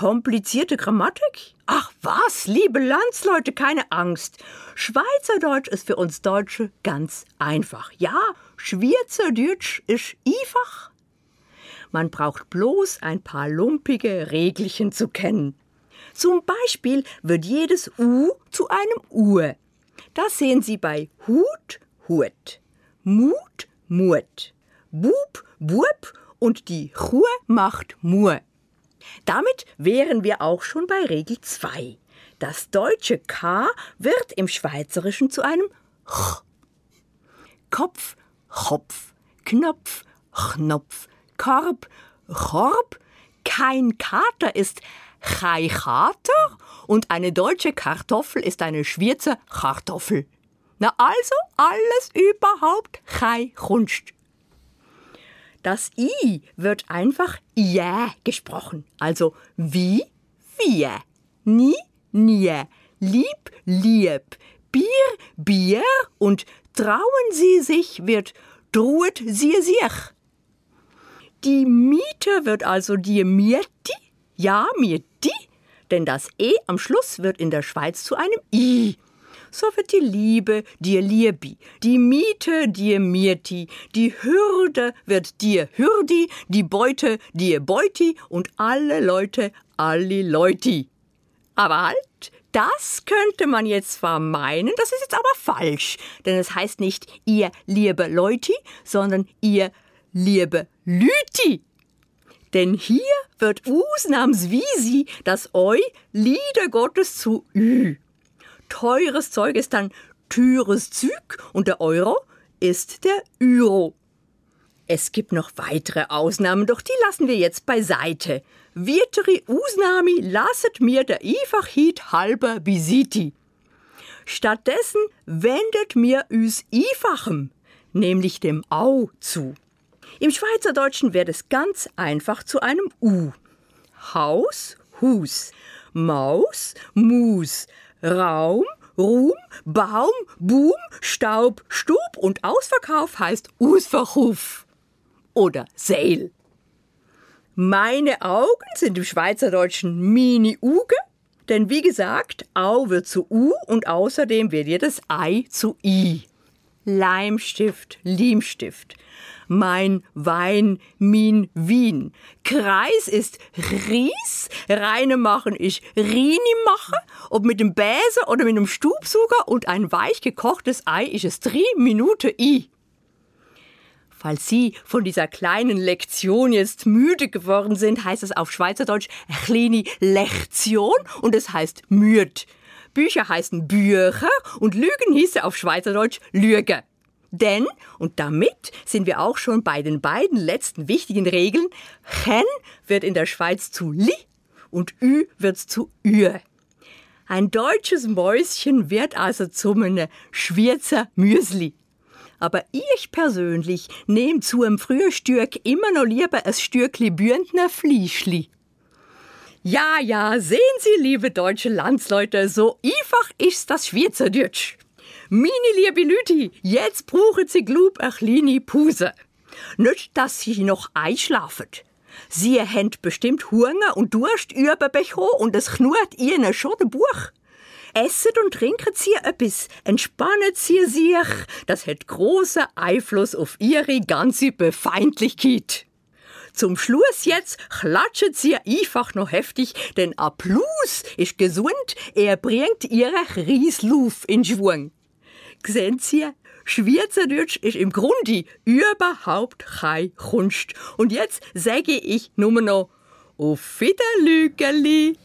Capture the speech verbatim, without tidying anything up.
komplizierte Grammatik? Ach was, liebe Landsleute, keine Angst. Schweizerdeutsch ist für uns Deutsche ganz einfach. Ja, Schweizerdeutsch ist einfach. Man braucht bloß ein paar lumpige Regelchen zu kennen. Zum Beispiel wird jedes U zu einem Ue. Das sehen Sie bei Hut, Hut, Mut, Mut, Bub, Bub und die Chur macht Mur. Damit wären wir auch schon bei Regel zwei. Das deutsche K wird im Schweizerischen zu einem Ch. Kopf, Chopf, Knopf, Knopf, Korb, Chorb. Kein Kater ist Chai Kater und eine deutsche Kartoffel ist eine Schweizer Kartoffel. Na also, alles überhaupt Chai Kunst. Das I wird einfach ja gesprochen, also wie, wir, nie, nie, lieb, lieb, Bier, Bier und trauen Sie sich wird truet Sie sich. Die Miete wird also die Mieti, ja, Mieti, denn das E am Schluss wird in der Schweiz zu einem I. So wird die Liebe dir Liebi, die Miete dir Mieti, die Hürde wird dir Hürdi, die Beute dir Beuti und alle Leute alle Leuti. Aber halt, das könnte man jetzt zwar meinen, das ist jetzt aber falsch, denn es heißt nicht ihr liebe Leuti, sondern ihr liebe Lüti. Denn hier wird ausnahmsweise das Eu Lieder Gottes zu Ü. Teures Zeug ist dann teures Züg und der Euro ist der Euro. Es gibt noch weitere Ausnahmen, doch die lassen wir jetzt beiseite. Weitere Ausnahme lasset mir der Einfachheit halber bisiti. Stattdessen wendet mir üs Ifachem, nämlich dem Au, zu. Im Schweizerdeutschen wird es ganz einfach zu einem U. Haus, Hus, Maus, Mus, Raum, Ruhm, Baum, Boom, Staub, Stub und Ausverkauf heißt Ausverkauf oder Seil. Meine Augen sind im Schweizerdeutschen Mini-Uge, denn wie gesagt, Au wird zu U und außerdem wird jedes Ei zu I. Leimstift, Liemstift. Mein Wein, min Wien. Kreis ist Ries, Reine machen ich Rini mache, ob mit dem Bäse oder mit dem Stubsuger und ein weich gekochtes Ei ist es drei Minuten I. Falls Sie von dieser kleinen Lektion jetzt müde geworden sind, heißt es auf Schweizerdeutsch eine kleine Lektion und es heißt müd. Bücher heißen Bücher und Lügen hieße auf Schweizerdeutsch Lüge. Denn, und damit sind wir auch schon bei den beiden letzten wichtigen Regeln, Chen wird in der Schweiz zu Li und Ü wird zu Ü. Ein deutsches Mäuschen wird also zu einem Schweizer Müsli. Aber ich persönlich nehme zu einem Frühstück immer noch lieber ein Stückli Bündner Fleischli. Ja, ja, sehen Sie, liebe deutsche Landsleute, so einfach ist das Schweizerdeutsch. Meine liebe Lüti, jetzt brauchen Sie glub a kleine Pause. Nicht, dass Sie noch einschlafen. Sie haben bestimmt Hunger und Durst über Becho und es knurrt Ihnen schon der Buch. Esset und trinket Sie etwas, entspannet Sie sich. Das hat großen Einfluss auf Ihre ganze Befeindlichkeit. Zum Schluss jetzt klatschen Sie einfach noch heftig, denn Applaus ist gesund, er bringt Ihre Riesluf in Schwung. Sehen Sie, Schweizerdeutsch ist im Grunde überhaupt keine Kunst. Und jetzt sage ich nur noch auf Wiederlügeli.